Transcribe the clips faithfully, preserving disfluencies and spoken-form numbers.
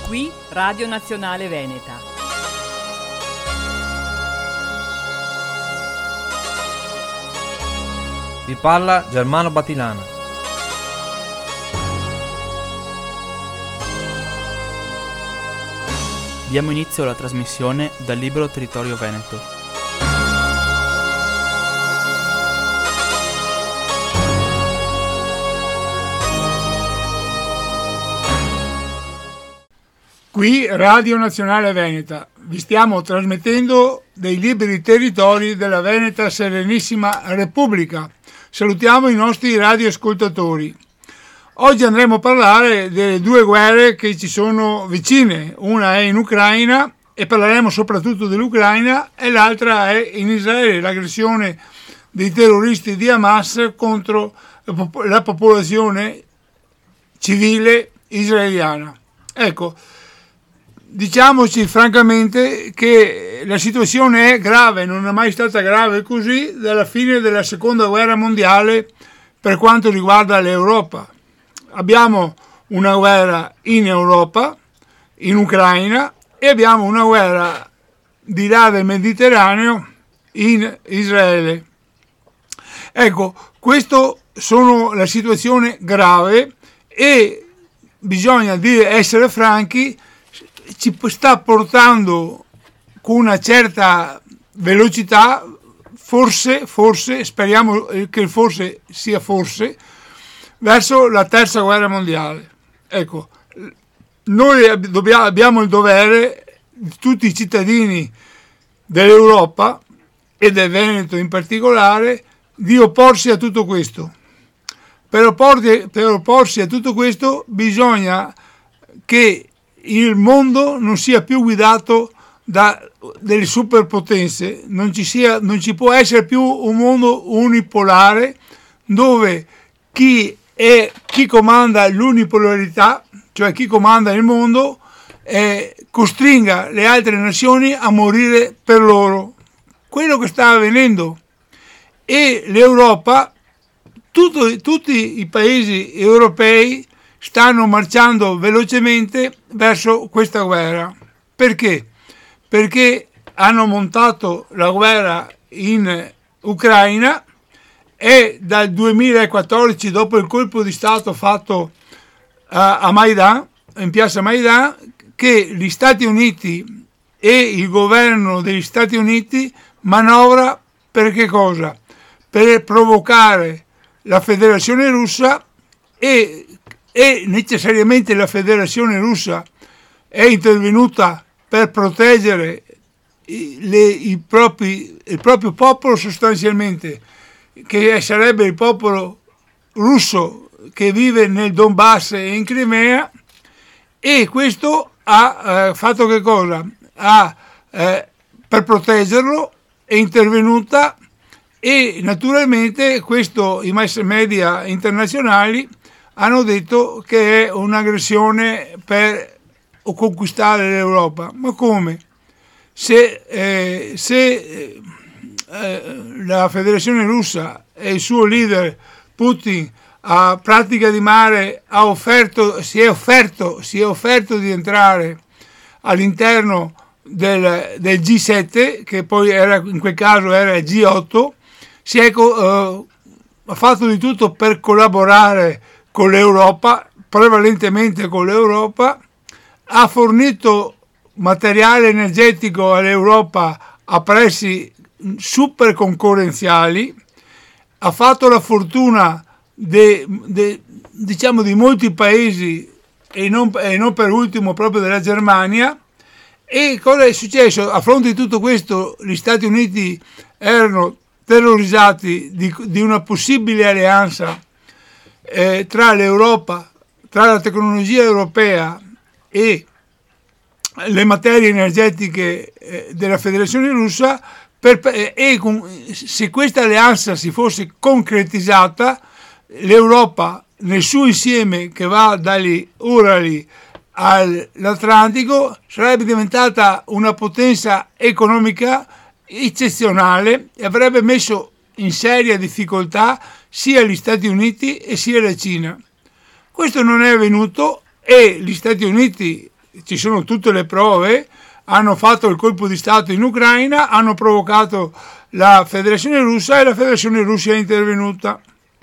Qui Radio Nazionale Veneta. Vi parla Germano Batilana. Diamo inizio alla trasmissione dal libro Territorio Veneto. Qui Radio Nazionale Veneta, vi stiamo trasmettendo dei liberi territori della Veneta Serenissima Repubblica. Salutiamo i nostri radioascoltatori. Oggi andremo a parlare delle due guerre che ci sono vicine, una è in Ucraina e parleremo soprattutto dell'Ucraina e l'altra è in Israele, l'aggressione dei terroristi di Hamas contro la popolazione civile israeliana. Ecco, diciamoci francamente che la situazione è grave, non è mai stata grave così dalla fine della seconda guerra mondiale per quanto riguarda l'Europa. Abbiamo una guerra in Europa, in Ucraina, e abbiamo una guerra di là del Mediterraneo in Israele. Ecco, questa sono la situazione grave e bisogna dire, essere franchi, ci sta portando con una certa velocità, forse, forse, speriamo che forse sia forse, verso la terza guerra mondiale. Ecco, noi dobbiamo, abbiamo il dovere, tutti i cittadini dell'Europa e del Veneto in particolare, di opporsi a tutto questo. Per opporsi, per opporsi a tutto questo bisogna che il mondo non sia più guidato da delle superpotenze, non ci sia, non ci può essere più un mondo unipolare dove chi è chi comanda l'unipolarità, cioè chi comanda il mondo, eh, costringa le altre nazioni a morire per loro. Quello che sta avvenendo. E l'Europa, tutto, tutti i paesi europei stanno marciando velocemente verso questa guerra. Perché? Perché hanno montato la guerra in Ucraina e dal duemilaquattordici, dopo il colpo di Stato fatto a, a Maidan, in piazza Maidan, che gli Stati Uniti e il governo degli Stati Uniti manovra per che cosa? Per provocare la Federazione Russa e e necessariamente la Federazione Russa è intervenuta per proteggere le, i propri, il proprio popolo sostanzialmente, che sarebbe il popolo russo che vive nel Donbass e in Crimea, e questo ha eh, fatto che cosa? Ha, eh, per proteggerlo è intervenuta, e naturalmente questo i mass media internazionali hanno detto che è un'aggressione per conquistare l'Europa. Ma come? Se, eh, se eh, la Federazione Russa e il suo leader Putin a pratica di mare ha offerto, si è offerto, si è offerto di entrare all'interno del, del G sette, che poi era, in quel caso era il G otto, si è, eh, ha fatto di tutto per collaborare con l'Europa, prevalentemente con l'Europa, ha fornito materiale energetico all'Europa a prezzi super concorrenziali, ha fatto la fortuna de, de, diciamo di molti paesi e non, e non per ultimo proprio della Germania. E cosa è successo? A fronte di tutto questo gli Stati Uniti erano terrorizzati di, di una possibile alleanza Eh, tra l'Europa, tra la tecnologia europea e le materie energetiche eh, della Federazione Russa, per, eh, e con, se questa alleanza si fosse concretizzata, l'Europa nel suo insieme, che va dagli Urali all'Atlantico, sarebbe diventata una potenza economica eccezionale e avrebbe messo in seria difficoltà sia gli Stati Uniti e sia la Cina. Questo non è avvenuto e gli Stati Uniti ci sono tutte le prove, hanno fatto il colpo di Stato in Ucraina, hanno provocato la Federazione Russa e la Federazione Russa è intervenuta.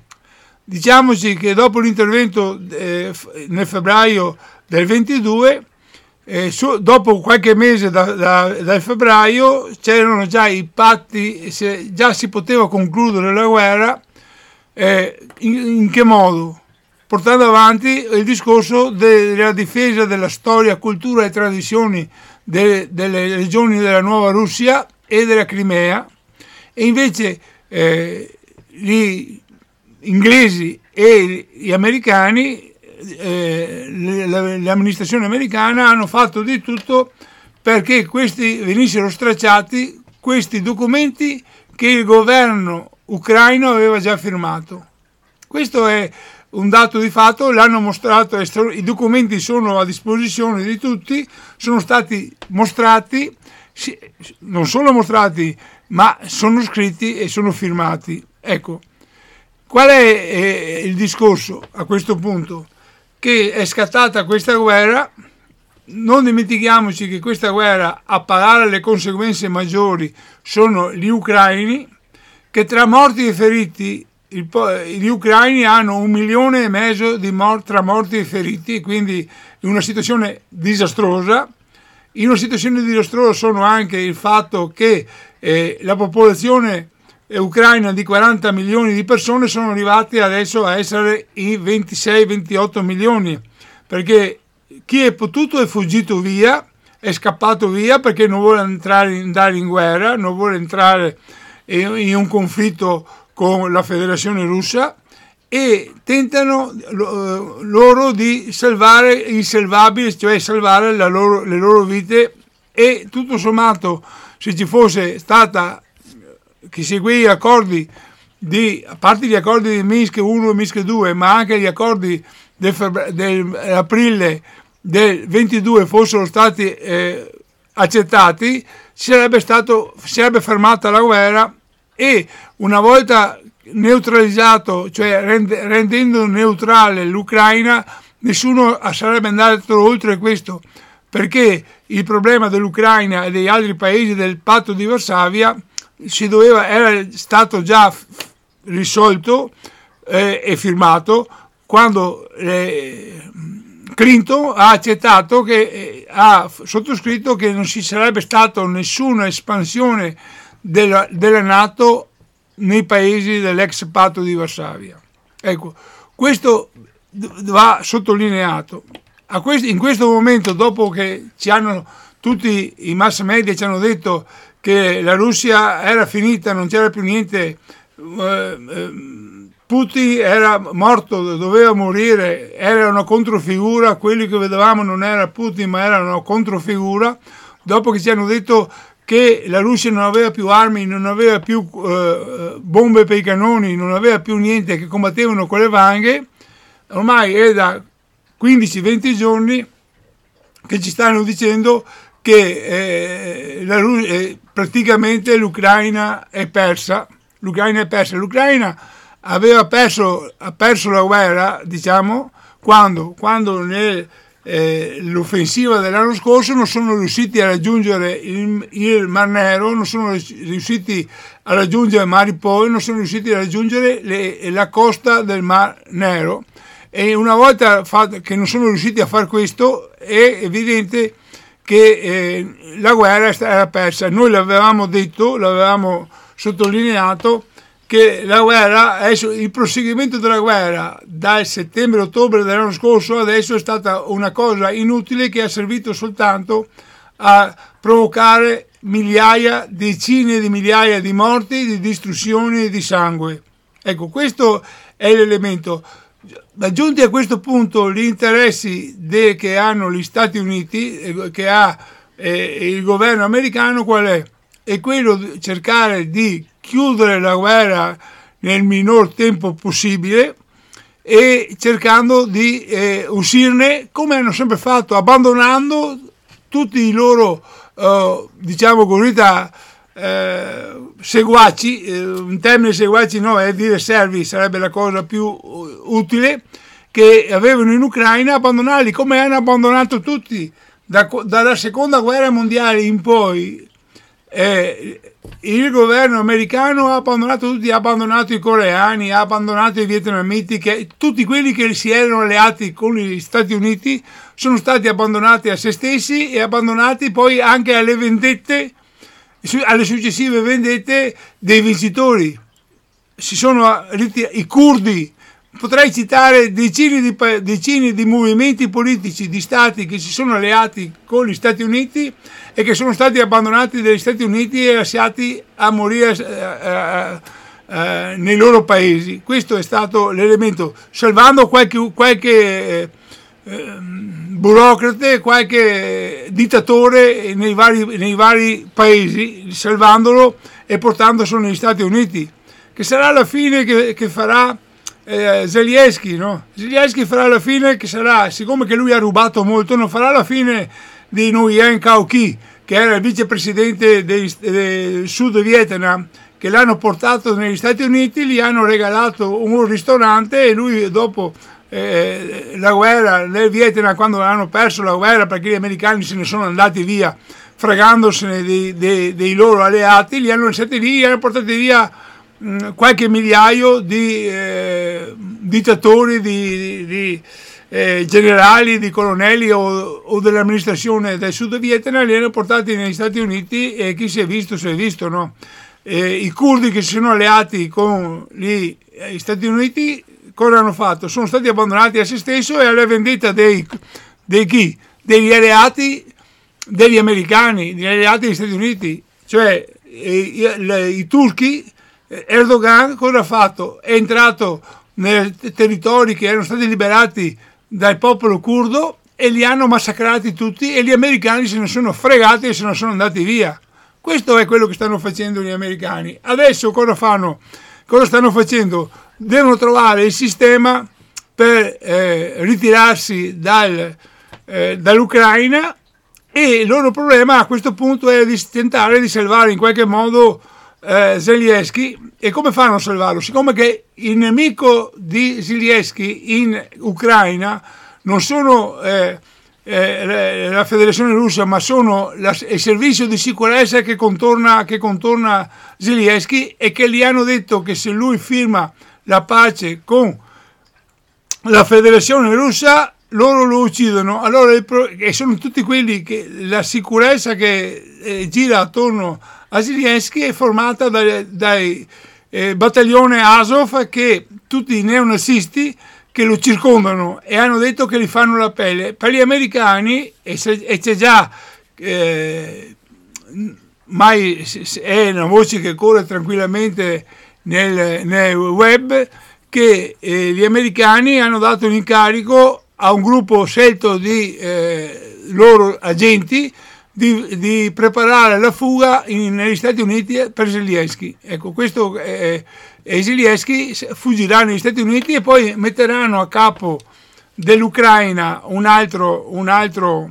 Diciamoci che dopo l'intervento eh, nel febbraio del ventidue, eh, su, dopo qualche mese da, da, dal febbraio c'erano già i patti, se, già si poteva concludere la guerra. Eh, in, in che modo? Portando avanti il discorso della difesa della storia, cultura e tradizioni de, delle regioni della Nuova Russia e della Crimea, e invece eh, gli inglesi e gli americani, eh, l'amministrazione americana hanno fatto di tutto perché questi venissero stracciati, questi documenti che il governo ucraino aveva già firmato. Questo è un dato di fatto, l'hanno mostrato, i documenti sono a disposizione di tutti, sono stati mostrati, non solo mostrati, ma sono scritti e sono firmati. Ecco, qual è eh, il discorso a questo punto? Che è scattata questa guerra, non dimentichiamoci che questa guerra a pagare le conseguenze maggiori sono gli ucraini, che tra morti e feriti il, gli ucraini hanno un milione e mezzo di mor- tra morti e feriti, quindi in una situazione disastrosa. In una situazione disastrosa sono anche il fatto che eh, la popolazione ucraina di quaranta milioni di persone sono arrivati adesso a essere i ventisei ventotto milioni, perché chi è potuto è fuggito via, è scappato via perché non vuole entrare, andare in guerra, non vuole entrare in, in un conflitto con la Federazione Russa, e tentano loro di salvare il salvabile, cioè salvare la loro, le loro vite. E tutto sommato, se ci fosse stata, chi seguì gli accordi di, a parte gli accordi di Minsk uno e Minsk due, ma anche gli accordi del febbre, dell'aprile del ventidue fossero stati eh, accettati, sarebbe stato, sarebbe fermata la guerra, e una volta neutralizzato, cioè rende, rendendo neutrale l'Ucraina, nessuno sarebbe andato oltre questo, perché il problema dell'Ucraina e degli altri paesi del patto di Varsavia si doveva, era stato già risolto eh, e firmato quando eh, Clinton ha accettato, che eh, ha sottoscritto che non ci sarebbe stata nessuna espansione della, della NATO nei paesi dell'ex patto di Varsavia. Ecco, questo va sottolineato. A questo, in questo momento, dopo che ci hanno tutti i mass media ci hanno detto che la Russia era finita, non c'era più niente, eh, Putin era morto, doveva morire, era una controfigura, quelli che vedevamo non era Putin ma era una controfigura, dopo che ci hanno detto che la Russia non aveva più armi, non aveva più eh, bombe per i cannoni, non aveva più niente, che combattevano con le vanghe, ormai è da quindici venti giorni che ci stanno dicendo che eh, la, eh, praticamente l'Ucraina è persa, l'Ucraina è persa, l'Ucraina aveva perso, ha perso la guerra, diciamo, quando, quando nel Eh, l'offensiva dell'anno scorso non sono riusciti a raggiungere il, il Mar Nero, non sono riusciti a raggiungere Mariupol, non sono riusciti a raggiungere le, la costa del Mar Nero, e una volta fatto, che non sono riusciti a fare questo, è evidente che eh, la guerra era persa. Noi l'avevamo detto, l'avevamo sottolineato, che la guerra, adesso, il proseguimento della guerra dal settembre-ottobre dell'anno scorso adesso è stata una cosa inutile che ha servito soltanto a provocare migliaia, decine di migliaia di morti, di distruzioni e di sangue. Ecco, questo è l'elemento. Giunti a questo punto, gli interessi de, che hanno gli Stati Uniti, eh, che ha eh, il governo americano, qual è? È quello di cercare di chiudere la guerra nel minor tempo possibile e cercando di eh, uscirne come hanno sempre fatto, abbandonando tutti i loro eh, diciamo così da eh, seguaci, eh, un termine seguaci no, è dire servi, sarebbe la cosa più utile, che avevano in Ucraina, abbandonarli come hanno abbandonato tutti da, dalla seconda guerra mondiale in poi eh, il governo americano ha abbandonato tutti, ha abbandonato i coreani, ha abbandonato i vietnamiti, che, tutti quelli che si erano alleati con gli Stati Uniti sono stati abbandonati a se stessi e abbandonati poi anche alle vendette, alle successive vendette dei vincitori. Si sono i curdi, potrei citare decine di, decine di movimenti politici di stati che si sono alleati con gli Stati Uniti e che sono stati abbandonati dagli Stati Uniti e lasciati a morire eh, eh, eh, nei loro paesi. Questo è stato l'elemento, salvando qualche, qualche eh, burocrate, qualche dittatore nei vari, nei vari paesi, salvandolo e portandolo negli Stati Uniti, che sarà la fine che, che farà Eh, Zelensky, no? Zelensky farà la fine che sarà, siccome che lui ha rubato molto, non farà la fine di Nguyen Cao Ky, che era il vicepresidente del, del Sud Vietnam, che l'hanno portato negli Stati Uniti, gli hanno regalato un ristorante e lui dopo eh, la guerra nel Vietnam, quando hanno perso la guerra perché gli americani se ne sono andati via fregandosene dei, dei, dei loro alleati, li hanno lasciati lì, li hanno portati via qualche migliaio di eh, dittatori, di, di, di eh, generali, di colonnelli o, o dell'amministrazione del Sud Vietnam, li hanno portati negli Stati Uniti e chi si è visto si è visto, no? Eh, i curdi che si sono alleati con gli, gli Stati Uniti, cosa hanno fatto? Sono stati abbandonati a se stesso e alla vendetta dei, dei chi? Degli alleati degli americani, degli alleati degli Stati Uniti, cioè i, i, i turchi. Erdogan cosa ha fatto? È entrato nei territori che erano stati liberati dal popolo curdo e li hanno massacrati tutti e gli americani se ne sono fregati e se ne sono andati via. Questo è quello che stanno facendo gli americani. Adesso cosa fanno? Cosa stanno facendo? Devono trovare il sistema per eh, ritirarsi dal, eh, dall'Ucraina, e il loro problema a questo punto è di tentare di salvare in qualche modo Eh, Zelensky. E come fanno a salvarlo? Siccome che il nemico di Zelensky in Ucraina non sono eh, eh, la Federazione Russa, ma sono la, il servizio di sicurezza che contorna, che contorna Zelensky, e che gli hanno detto che se lui firma la pace con la Federazione Russa loro lo uccidono. Allora, e sono tutti quelli che la sicurezza che eh, gira attorno a Zelensky è formata dai, dai eh, battaglione Azov, che tutti i neonazisti che lo circondano e hanno detto che gli fanno la pelle. Per gli americani, e, se, e c'è già eh, mai è una voce che corre tranquillamente nel, nel web, che eh, gli americani hanno dato un incarico a un gruppo scelto di eh, loro agenti Di, di preparare la fuga in, negli Stati Uniti per Zelensky. Ecco, questo è, e Zelensky fuggirà negli Stati Uniti e poi metteranno a capo dell'Ucraina un altro, un altro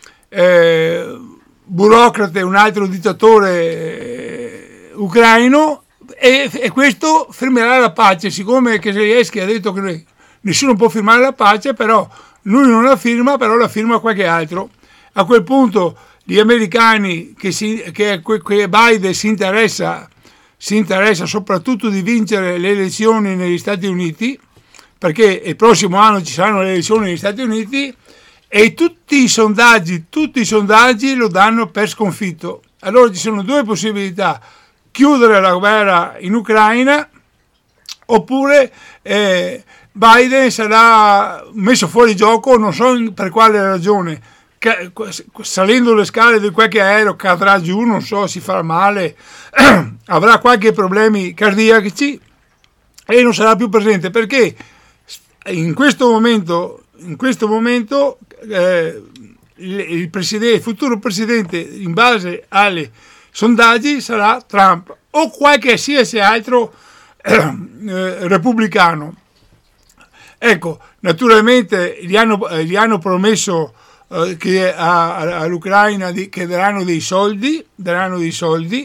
eh, burocrate, un altro dittatore eh, ucraino, e, e questo firmerà la pace. Siccome che Zelensky ha detto che nessuno può firmare la pace, però lui non la firma, però la firma qualche altro. A quel punto gli americani, che, si, che, che Biden si interessa, si interessa soprattutto di vincere le elezioni negli Stati Uniti, perché il prossimo anno ci saranno le elezioni negli Stati Uniti, e tutti i sondaggi, tutti i sondaggi lo danno per sconfitto. Allora ci sono due possibilità: chiudere la guerra in Ucraina, oppure eh, Biden sarà messo fuori gioco, non so per quale ragione. Salendo le scale di qualche aereo cadrà giù, non so, si farà male, avrà qualche problemi cardiaci e non sarà più presente, perché in questo momento, in questo momento eh, il, il, presidente, il futuro presidente, in base ai sondaggi, sarà Trump o qualsiasi altro eh, eh, repubblicano. Ecco, naturalmente gli hanno, gli hanno promesso che all'Ucraina di, che daranno dei soldi, daranno dei soldi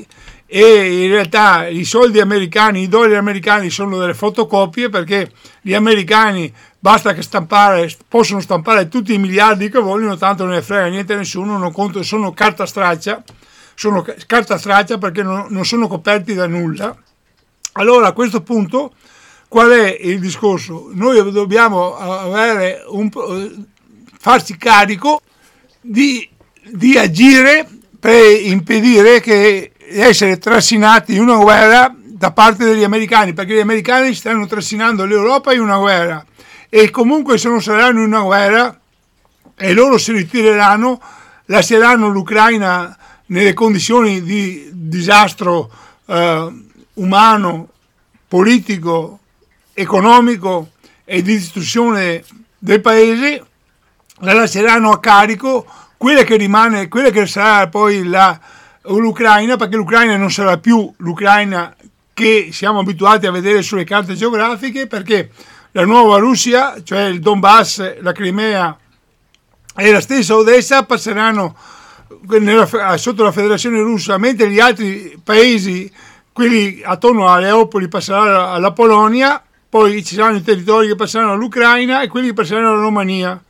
e in realtà i soldi americani, i dollari americani sono delle fotocopie, perché gli americani basta che stampare, possono stampare tutti i miliardi che vogliono, tanto non ne frega niente a nessuno, non conto, sono carta straccia, sono carta straccia perché non, non sono coperti da nulla. Allora a questo punto qual è il discorso? Noi dobbiamo avere un, farci carico di, di agire per impedire che essere trascinati in una guerra da parte degli americani, perché gli americani stanno trascinando l'Europa in una guerra, e comunque se non saranno in una guerra e loro si ritireranno, lasceranno l'Ucraina nelle condizioni di disastro eh, umano, politico, economico e di distruzione del paese, la lasceranno a carico quella che rimane, quella che sarà poi la l'Ucraina, perché l'Ucraina non sarà più l'Ucraina che siamo abituati a vedere sulle carte geografiche, perché la nuova Russia, cioè il Donbass, la Crimea e la stessa Odessa passeranno nella, sotto la Federazione Russa, mentre gli altri paesi, quelli attorno a Leopoli, passeranno alla Polonia, poi ci saranno i territori che passeranno all'Ucraina e quelli che passeranno alla Romania.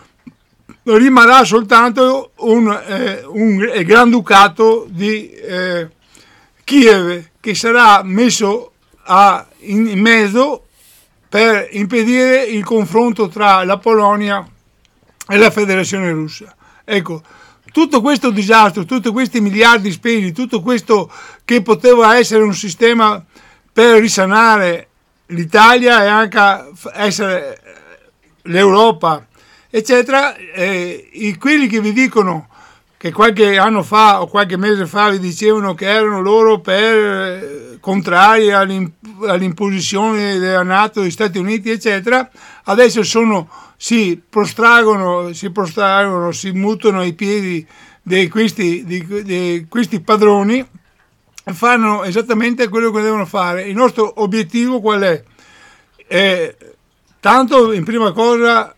Rimarrà soltanto un, eh, un eh, Granducato di eh, Kiev, che sarà messo a, in, in mezzo per impedire il confronto tra la Polonia e la Federazione Russa. Ecco, tutto questo disastro, tutti questi miliardi spesi, tutto questo che poteva essere un sistema per risanare l'Italia e anche essere l'Europa, eccetera, eh, i, quelli che vi dicono che qualche anno fa o qualche mese fa vi dicevano che erano loro per eh, contrari all'imp- all'imposizione della NATO, degli Stati Uniti, eccetera, adesso sono, si prostraggono, si prostraggono, si mutano ai piedi di questi, di, di questi padroni e fanno esattamente quello che devono fare. Il nostro obiettivo qual è? Eh, tanto in prima cosa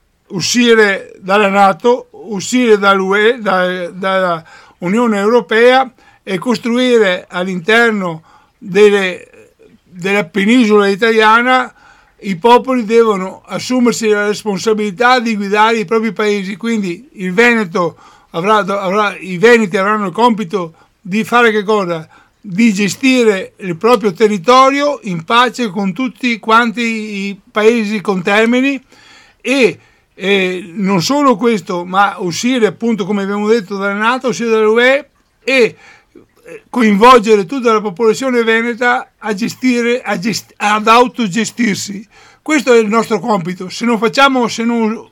uscire dalla NATO, uscire dall'U E, da, dalla Unione Europea e costruire all'interno delle, della penisola italiana. I popoli devono assumersi la responsabilità di guidare i propri paesi, quindi il Veneto avrà, avrà, i Veneti avranno il compito di fare che cosa? Di gestire il proprio territorio in pace con tutti quanti i paesi contermini e E non solo questo, ma uscire appunto, come abbiamo detto, dalla NATO, uscire dall'U E e coinvolgere tutta la popolazione veneta a gestire, a gest- ad autogestirsi. Questo è il nostro compito. Se non facciamo, se non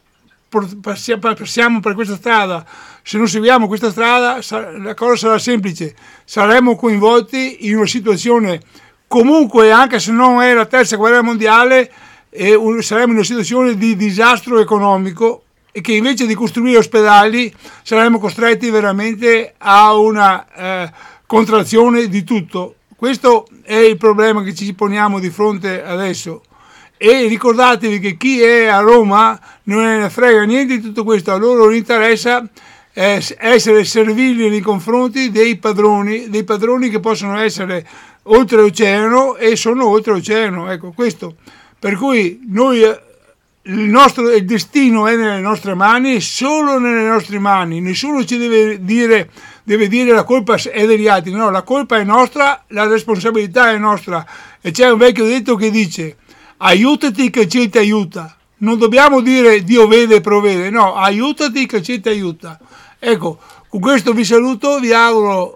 passiamo per questa strada, se non seguiamo questa strada, la cosa sarà semplice. Saremo coinvolti in una situazione, comunque, anche se non è la terza guerra mondiale, e saremo in una situazione di disastro economico, e che invece di costruire ospedali saremo costretti veramente a una eh, contrazione di tutto. Questo è il problema che ci poniamo di fronte adesso, e ricordatevi che chi è a Roma non ne frega niente di tutto questo. A loro interessa eh, essere servili nei confronti dei padroni, dei padroni che possono essere oltreoceano e sono oltreoceano. Ecco, questo. Per cui noi, il nostro il destino è nelle nostre mani, solo nelle nostre mani. Nessuno ci deve dire, deve dire la colpa è degli altri. No, la colpa è nostra, la responsabilità è nostra. E c'è un vecchio detto che dice: aiutati che ci ti aiuta. Non dobbiamo dire Dio vede e provvede, no, aiutati che ci ti aiuta. Ecco, con questo vi saluto, vi auguro,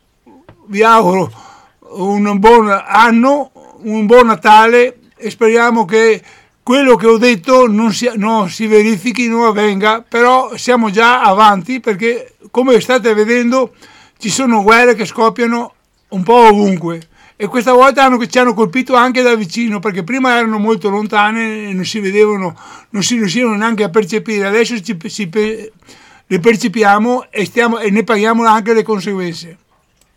vi auguro un buon anno, un buon Natale, e speriamo che quello che ho detto non si, non si verifichi, non avvenga, però siamo già avanti, perché come state vedendo ci sono guerre che scoppiano un po' ovunque, e questa volta hanno, ci hanno colpito anche da vicino, perché prima erano molto lontane e non si vedevano, non si riuscivano neanche a percepire. Adesso ci, si, le percepiamo e, stiamo, e ne paghiamo anche le conseguenze.